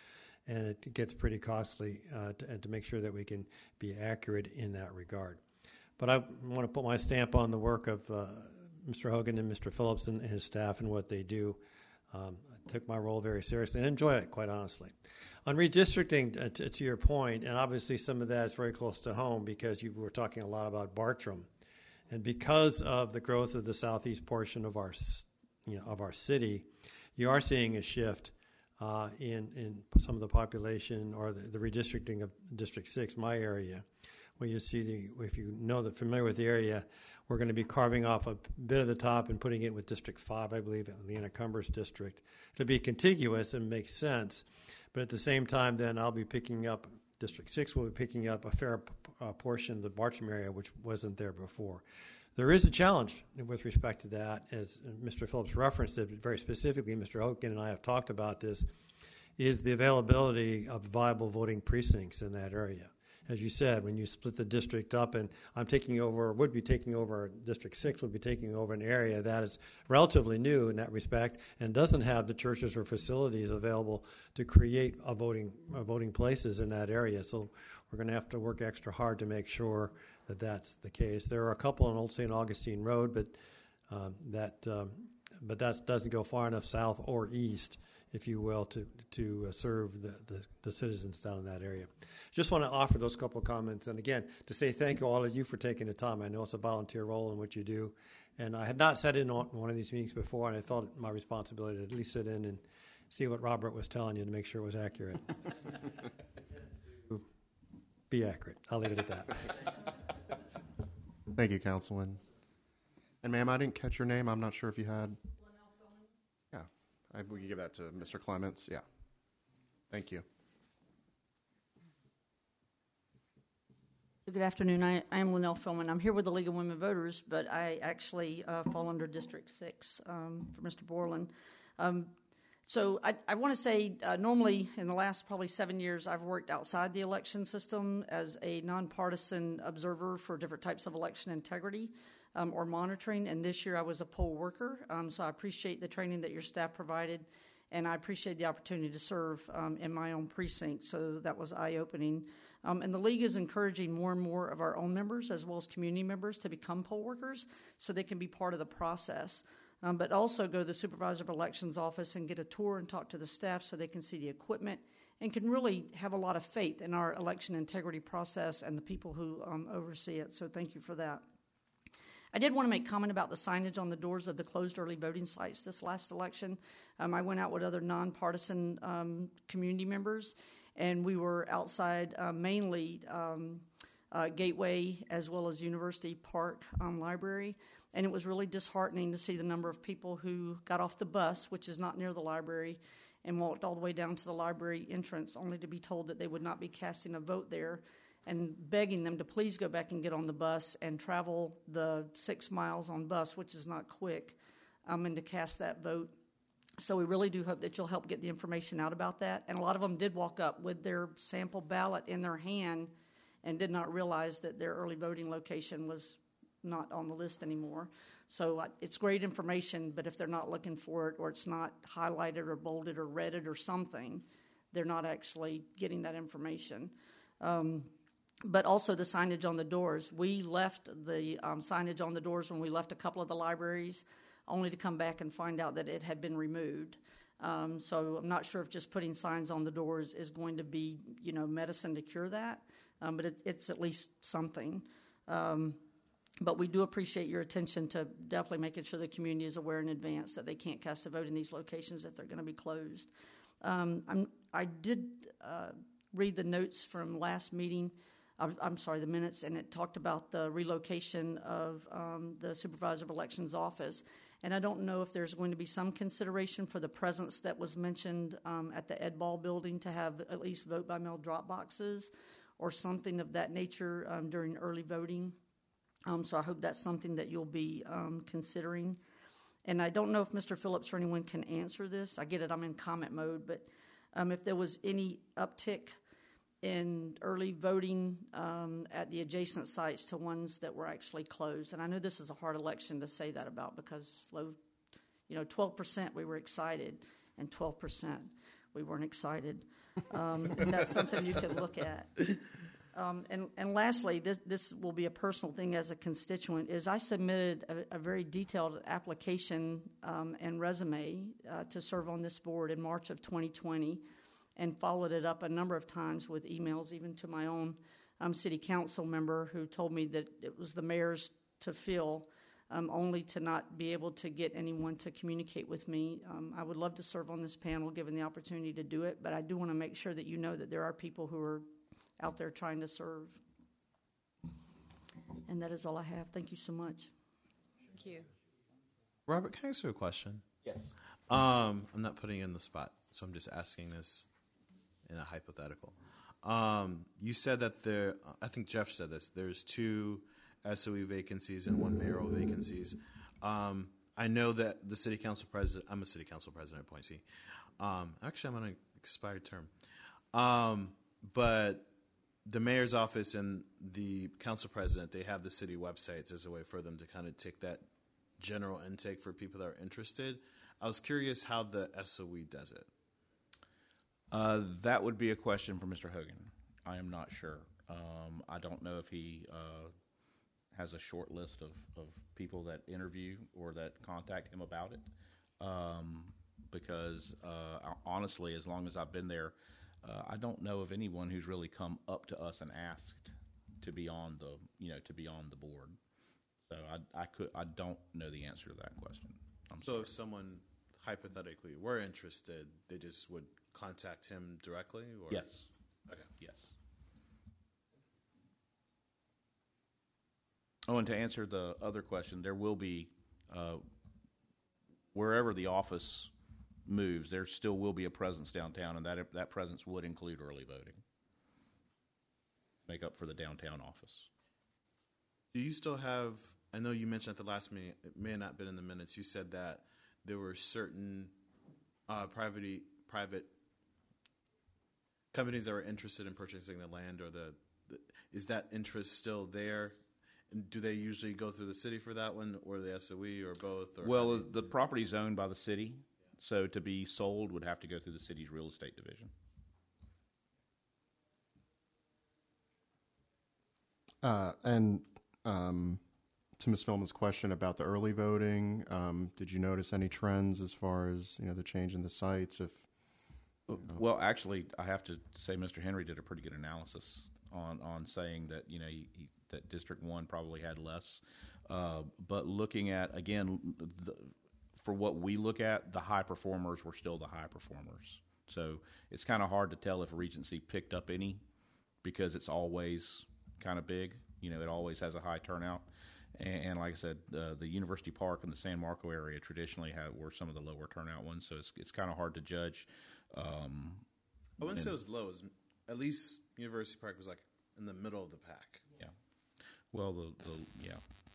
and it gets pretty costly to make sure that we can be accurate in that regard. But I want to put my stamp on the work of Mr. Hogan and Mr. Phillips and his staff and what they do. I took my role very seriously and enjoy it, quite honestly. On redistricting, to your point, and obviously some of that is very close to home because you were talking a lot about Bartram. And because of the growth of the southeast portion of our city, you are seeing a shift in some of the population or the redistricting of District 6, my area, where you see, if you know familiar with the area, we're going to be carving off a bit of the top and putting it with District 5, I believe, in the Anna Cumbers district. It'll be contiguous and make sense, but at the same time, then I'll be picking up, District 6 will be picking up a fair portion of the Bartram area, which wasn't there before. There is a challenge with respect to that, as Mr. Phillips referenced it very specifically. Mr. Hogan and I have talked about this, is the availability of viable voting precincts in that area. As you said, when you split the district up, and I'm taking over, would be taking over, District 6 would be taking over an area that is relatively new in that respect and doesn't have the churches or facilities available to create voting places in that area. So we're going to have to work extra hard to make sure that that's the case. There are a couple on Old St. Augustine Road, but that doesn't go far enough south or east, if you will, to serve the citizens down in that area. Just want to offer those couple of comments, and again, to say thank you all of you for taking the time. I know it's a volunteer role in what you do, and I had not sat in on one of these meetings before, and I felt it my responsibility to at least sit in and see what Robert was telling you to make sure it was accurate. Be accurate. I'll leave it at that. Thank you, Councilman. And ma'am, I didn't catch your name. I'm not sure if you had. Yeah, we can give that to Mr. Clements. Yeah. Thank you. Good afternoon. I am Linnell Philman. I'm here with the League of Women Voters, but I actually fall under District 6 for Mr. Borland. So I want to say normally in the last probably 7 years, I've worked outside the election system as a nonpartisan observer for different types of election integrity or monitoring, and this year I was a poll worker. So I appreciate the training that your staff provided, and I appreciate the opportunity to serve in my own precinct, so that was eye-opening. And the League is encouraging more and more of our own members as well as community members to become poll workers so they can be part of the process. But also go to the Supervisor of Elections office and get a tour and talk to the staff so they can see the equipment and can really have a lot of faith in our election integrity process and the people who oversee it. So thank you for that. I did want to make comment about the signage on the doors of the closed early voting sites this last election. I went out with other nonpartisan community members, and we were outside mainly Gateway as well as University Park Library. And it was really disheartening to see the number of people who got off the bus, which is not near the library, and walked all the way down to the library entrance, only to be told that they would not be casting a vote there, and begging them to please go back and get on the bus and travel the 6 miles on bus, which is not quick, and to cast that vote. So we really do hope that you'll help get the information out about that. And a lot of them did walk up with their sample ballot in their hand and did not realize that their early voting location was not on the list anymore. So it's great information, but if they're not looking for it or it's not highlighted or bolded or redded or something, they're not actually getting that information. But also the signage on the doors. We left the signage on the doors when we left a couple of the libraries, only to come back and find out that it had been removed. So I'm not sure if just putting signs on the doors is going to be, medicine to cure that, but it's at least something. But we do appreciate your attention to definitely making sure the community is aware in advance that they can't cast a vote in these locations if they're going to be closed. I did read the notes from last meeting. The minutes, and it talked about the relocation of the Supervisor of Elections office. And I don't know if there's going to be some consideration for the presence that was mentioned at the Ed Ball building to have at least vote-by-mail drop boxes or something of that nature during early voting. So I hope that's something that you'll be considering. And I don't know if Mr. Phillips or anyone can answer this. I get it, I'm in comment mode, but if there was any uptick in early voting at the adjacent sites to ones that were actually closed. And I know this is a hard election to say that about because 12% we were excited and 12% we weren't excited. If that's something you could look at. And lastly, this will be a personal thing as a constituent, is I submitted a very detailed application and resume to serve on this board in March of 2020, and followed it up a number of times with emails, even to my own city council member, who told me that it was the mayor's to fill, only to not be able to get anyone to communicate with me. I would love to serve on this panel given the opportunity to do it, but I do want to make sure that you know that there are people who are out there trying to serve. And that is all I have. Thank you so much. Thank you. Robert, can I ask you a question? Yes. I'm not putting you in the spot, so I'm just asking this in a hypothetical. You said that I think Jeff said this, there's 2 SOE vacancies and 1 mayoral vacancies. I know that the city council president, I'm a city council president appointee. Actually, I'm on an expired term. But the mayor's office and the council president, they have the city websites as a way for them to kind of take that general intake for people that are interested. I was curious how the SOE does it. That would be a question for Mr. Hogan. I am not sure. I don't know if he has a short list of people that interview or that contact him about it. Because honestly, as long as I've been there, I don't know of anyone who's really come up to us and asked to be on the board. So I don't know the answer to that question. So if someone hypothetically were interested, they just would contact him directly? Or? Yes. Okay. Yes. Oh, and to answer the other question, there will be, wherever the office moves, there still will be a presence downtown, and that presence would include early voting. Make up for the downtown office. Do you still have, I know you mentioned at the last meeting, it may have not been in the minutes, you said that there were certain private companies that were interested in purchasing the land, or is that interest still there? And do they usually go through the city for that one, or the SOE, or both? Or well, the property is owned by the city, so to be sold would have to go through the city's real estate division. And to Ms. Philman's question about the early voting, did you notice any trends as far as the change in the sites? Well, actually, I have to say Mr. Henry did a pretty good analysis on saying that that District 1 probably had less. But looking at, again, for what we look at, the high performers were still the high performers. So it's kind of hard to tell if Regency picked up any, because it's always kind of big. It always has a high turnout. And like I said, the University Park and the San Marco area traditionally were some of the lower turnout ones. So it's kind of hard to judge. I wouldn't say it was low. At least University Park was like in the middle of the pack. Yeah. Well, yeah.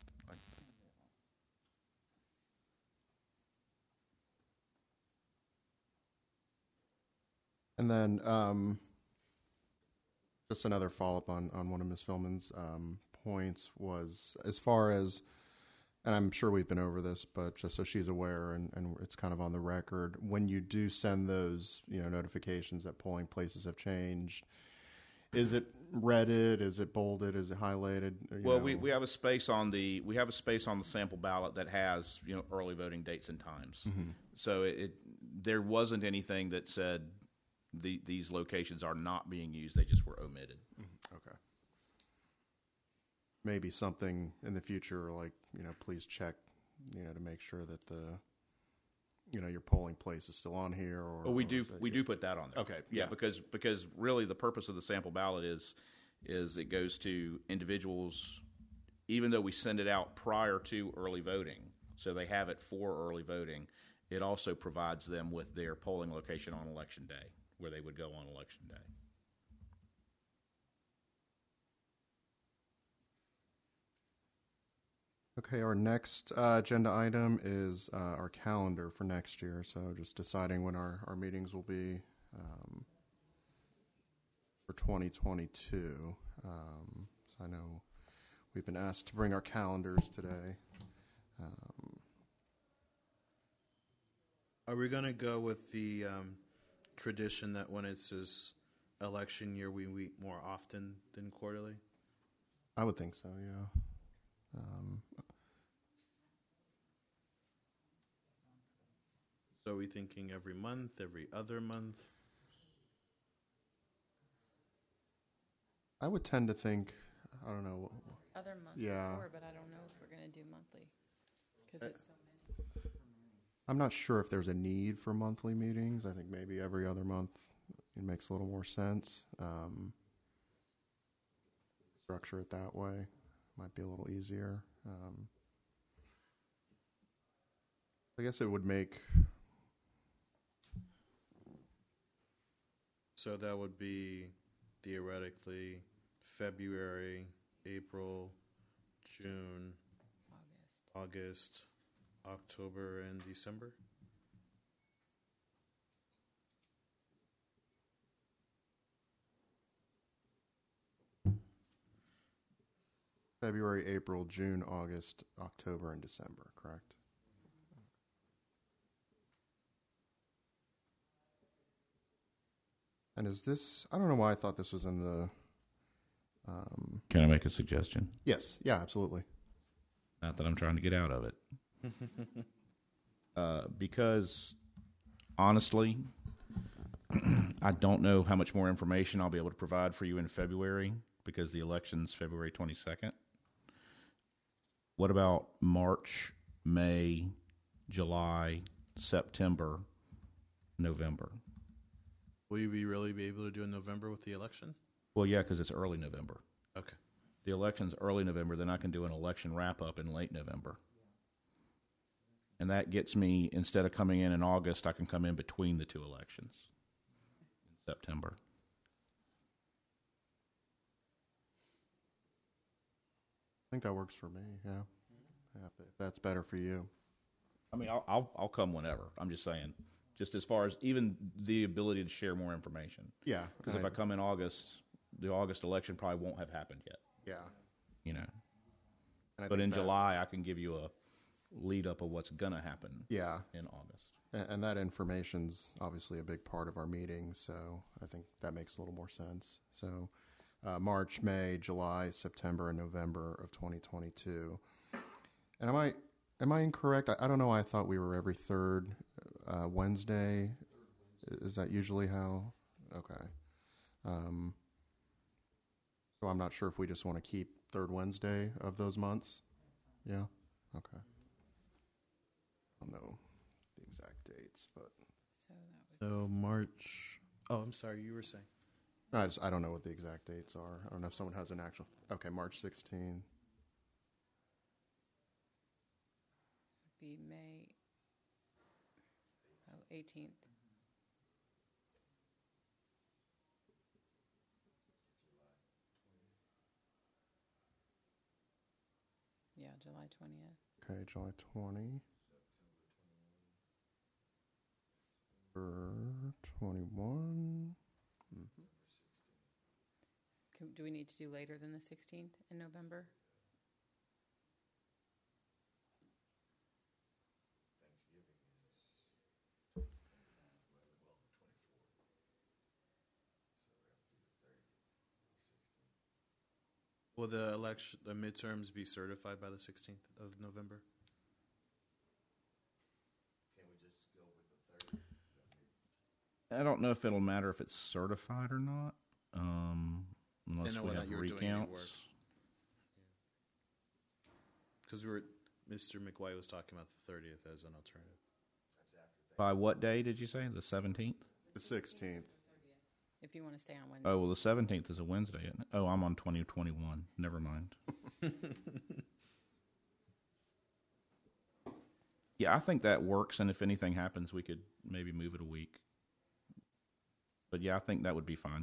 And then just another follow-up on one of Ms. Philman's points was, as far as, and I'm sure we've been over this, but just so she's aware and it's kind of on the record, when you do send those notifications that polling places have changed, is it redded? Is it bolded? Is it highlighted? Well, we have a space on the sample ballot that has early voting dates and times. Mm-hmm. So there wasn't anything that said these locations are not being used. They just were omitted. Mm-hmm. Okay. Maybe something in the future, like please check, to make sure that your polling place is still on here. Or we do put that on there. Okay. Yeah, because really the purpose of the sample ballot is it goes to individuals, even though we send it out prior to early voting, so they have it for early voting. It also provides them with their polling location on Election Day, where they would go on Election Day. Okay, our next agenda item is our calendar for next year. So just deciding when our meetings will be for 2022. So I know we've been asked to bring our calendars today. Are we going to go with the tradition that when it's this election year, we meet more often than quarterly? I would think so, yeah. So are we thinking every month, every other month? I would tend to think, I don't know. Other month Yeah. before, but I don't know if we're going to do monthly because it's so many. I'm not sure if there's a need for monthly meetings. I think maybe every other month it makes a little more sense. Structure it that way might be a little easier. I guess it would make. So that would be theoretically February, April, June, August, October, and December? February, April, June, August, October, and December, correct? And is this, I don't know why I thought this was in the, Can I make a suggestion? yes, yeah, absolutely. Not that I'm trying to get out of it. Because honestly, I don't know how much more information I'll be able to provide for you in February because the election's February 22nd. What about March, May, July, September, November? Will you really be able to do in November with the election? Well, yeah, because it's early November. Okay. The election's early November, then I can do an election wrap-up in late November. And that gets me, instead of coming in August, I can come in between the two elections in September. I think that works for me, yeah. Yeah, if that's better for you. I mean, I'll come whenever. I'm just saying, just as far as even the ability to share more information. Yeah. Because if I come in August, the August election probably won't have happened yet. Yeah. You know. And I But think in that- July, I can give you a lead up of what's going to happen Yeah. in August. And that information's obviously a big part of our meeting, so I think that makes a little more sense. So March, May, July, September, and November of 2022. And am I incorrect? I don't know. I thought we were every third Wednesday. Is that usually how? Okay. So I'm not sure if we just want to keep third Wednesday of those months. Yeah? Okay. I don't know the exact dates, but So that would So March. Oh, I'm sorry. You were saying. I don't know what the exact dates are. I don't know if someone has an actual. Okay, March 16. be May 18th. Yeah, July 20th. Okay, July 20. September 21. Do we need to do later than the 16th in November? Will the midterms be certified by the 16th of November? I don't know if it'll matter if it's certified or not, unless know we whether have you were doing any work. recounts. Because Mr. McWhite was talking about the 30th as an alternative. By what day did you say? The 17th? The 16th. If you want to stay on Wednesday. Oh, well, the 17th is a Wednesday, isn't it? Oh, I'm on 2021. Never mind. Yeah, I think that works, and if anything happens, we could maybe move it a week. But yeah, I think that would be fine.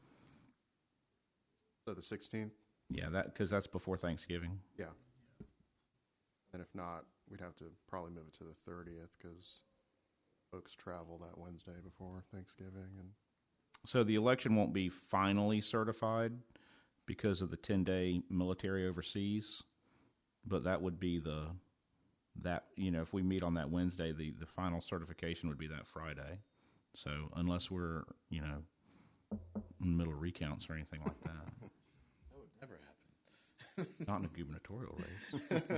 So the 16th? Yeah, because that's before Thanksgiving. Yeah. And if not, we'd have to probably move it to the 30th because folks travel that Wednesday before Thanksgiving. And So the election won't be finally certified because of the 10-day military overseas, but that would be if we meet on that Wednesday, the final certification would be that Friday. So unless we're, in the middle of recounts or anything like that. That would never happen. Not in a gubernatorial race.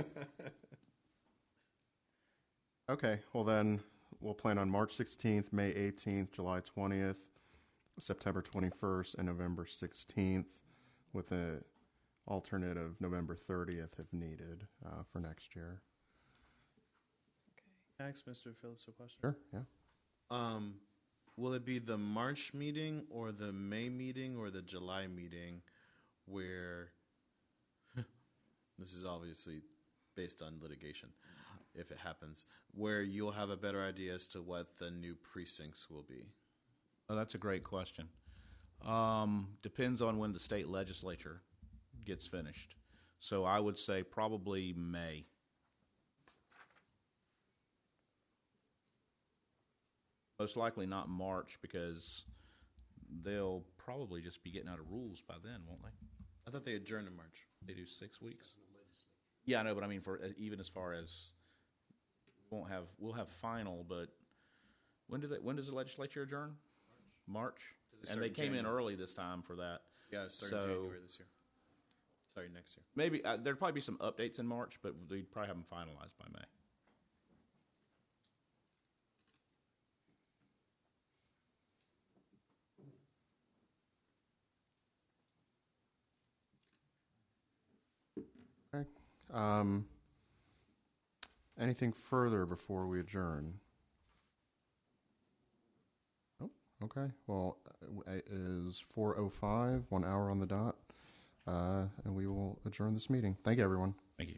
Okay, well then, we'll plan on March 16th, May 18th, July 20th, September 21st, and November 16th, with an alternate of November 30th if needed for next year. Can I ask Mr. Phillips a question? Sure, yeah. Will it be the March meeting or the May meeting or the July meeting where this is obviously based on litigation, if it happens, where you'll have a better idea as to what the new precincts will be? Oh, that's a great question. Depends on when the state legislature gets finished. So I would say probably May. Most likely not March because they'll probably just be getting out of rules by then, won't they? I thought they adjourned in March. They do 6 weeks. Yeah, I know, but I mean, for even as far as we'll have final, but when does the legislature adjourn? March. And they came in early this time for that. Yeah, it started January this year. Sorry, next year. Maybe there'd probably be some updates in March, but we'd probably have them finalized by May. Okay. Anything further before we adjourn? Oh, okay. Well, it is 4:05, 1 hour on the dot, and we will adjourn this meeting. Thank you, everyone. Thank you.